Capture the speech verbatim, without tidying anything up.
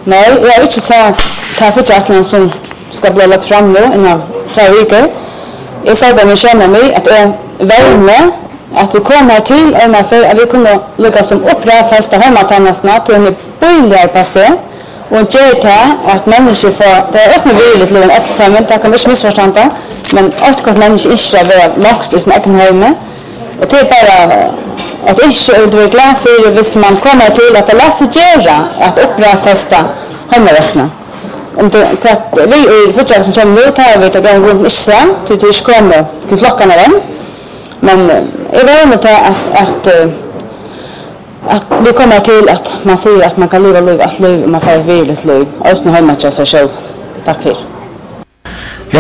Nej, jag har inte sagt ta fortsättningen som ska bli lagt fram nu innan tre veckor. Jag säger bara med känner mig att jag värme att vi kommer till en affär att vi kommer lyckas som uppräfesta hemmatannasna till en billigare passe och en gör att människor får, det är också med villigt liv ett samman, det kan vi inte missförstånda, men ofta kan människor inte vara makst i sin egen hemme. Och det är bara att inte bli glad för hvis man kommer till att det lär sig göra att uppräfesta hemmarökna. Om det vi i fortsättningen som kommer nu tar vi till gång runt inte sen, till det inte kommer till flockarna än. Men jag vill med att, att, att vi kommer till att man säger att man kan leva liv, att liv, man får ett virligt liv. Och så har man inte sig själv. Tack för